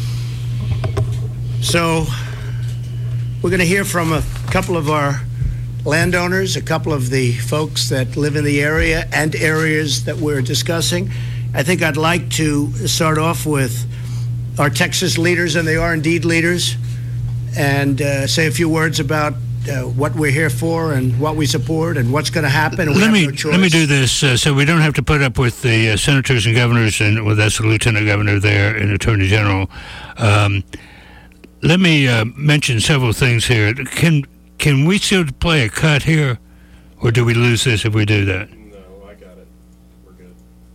So we're going to hear from a couple of our landowners, a couple of the folks that live in the area and areas that we're discussing. I think I'd like to start off with our Texas leaders, and they are indeed leaders, and say a few words about what we're here for and what we support and what's going to happen. And let me do this so we don't have to put up with the senators and governors, and well, that's the lieutenant governor there and attorney general. Let me mention several things here. Can we still play a cut here, or do we lose this if we do that? No, I got it. We're good.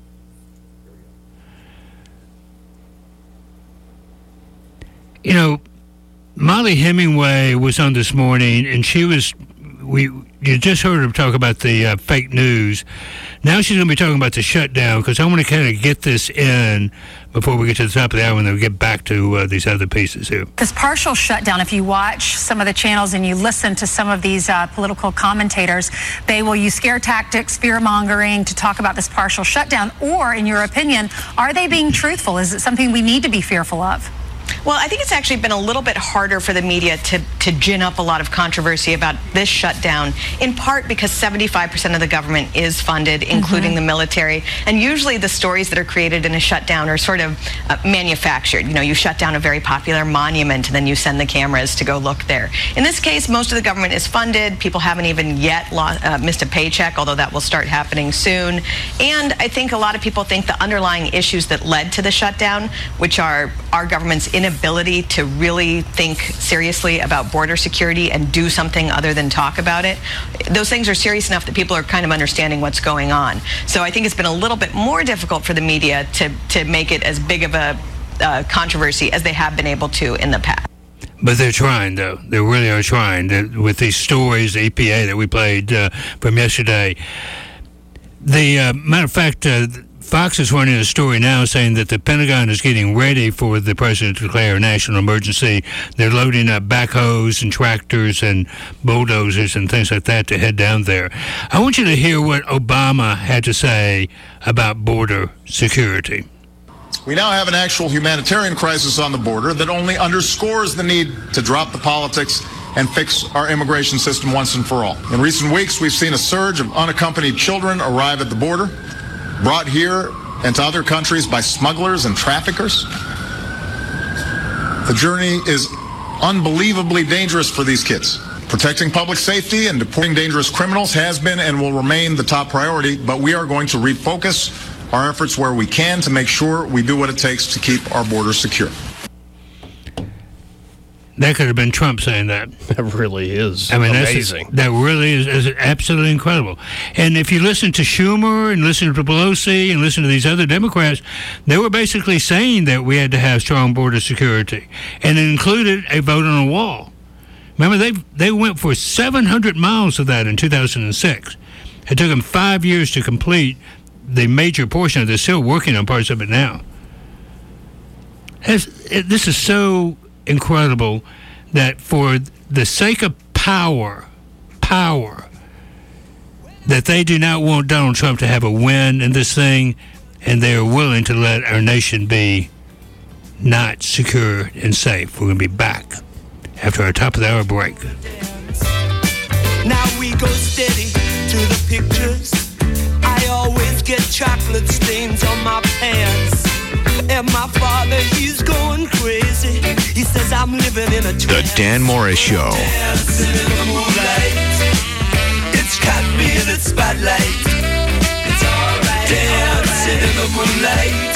You know, Molly Hemingway was on this morning, and you just heard her talk about the fake news. Now she's going to be talking about the shutdown, because I want to kind of get this in before we get to the top of the hour, and then we get back to these other pieces here. This partial shutdown, if you watch some of the channels and you listen to some of these political commentators, they will use scare tactics, fear-mongering to talk about this partial shutdown. Or, in your opinion, are they being truthful? Is it something we need to be fearful of? Well, I think it's actually been a little bit harder for the media to gin up a lot of controversy about this shutdown, in part because 75% of the government is funded, including the military. And usually the stories that are created in a shutdown are sort of manufactured. You know, you shut down a very popular monument and then you send the cameras to go look there. In this case, most of the government is funded. People haven't even yet missed a paycheck, although that will start happening soon. And I think a lot of people think the underlying issues that led to the shutdown, which are our government's inability to really think seriously about border security and do something other than talk about it. Those things are serious enough that people are kind of understanding what's going on. So I think it's been a little bit more difficult for the media to make it as big of a controversy as they have been able to in the past. But they're trying, though. They really are trying. With these stories, the EPA that we played from yesterday. The matter of fact, Fox is running a story now saying that the Pentagon is getting ready for the president to declare a national emergency. They're loading up backhoes and tractors and bulldozers and things like that to head down there. I want you to hear what Obama had to say about border security. We now have an actual humanitarian crisis on the border that only underscores the need to drop the politics and fix our immigration system once and for all. In recent weeks, we've seen a surge of unaccompanied children arrive at the border, brought here and to other countries by smugglers and traffickers. The journey is unbelievably dangerous for these kids. Protecting public safety and deporting dangerous criminals has been and will remain the top priority, but we are going to refocus our efforts where we can to make sure we do what it takes to keep our borders secure. That could have been Trump saying that. That really is amazing. That really is absolutely incredible. And if you listen to Schumer and listen to Pelosi and listen to these other Democrats, they were basically saying that we had to have strong border security. And it included a vote on a wall. Remember, they went for 700 miles of that in 2006. It took them 5 years to complete the major portion of it. They're still working on parts of it now. This is so incredible that for the sake of power, that they do not want Donald Trump to have a win in this thing, and they are willing to let our nation be not secure and safe. We're going to be back after our top of the hour break. Now we go steady to the pictures. I always get chocolate stains on my pants. And my father, he's going crazy. He says I'm living in a trance. The Dan Morris Show. Dancing in the moonlight. It's got me in its spotlight. It's alright. Dancing in the moonlight.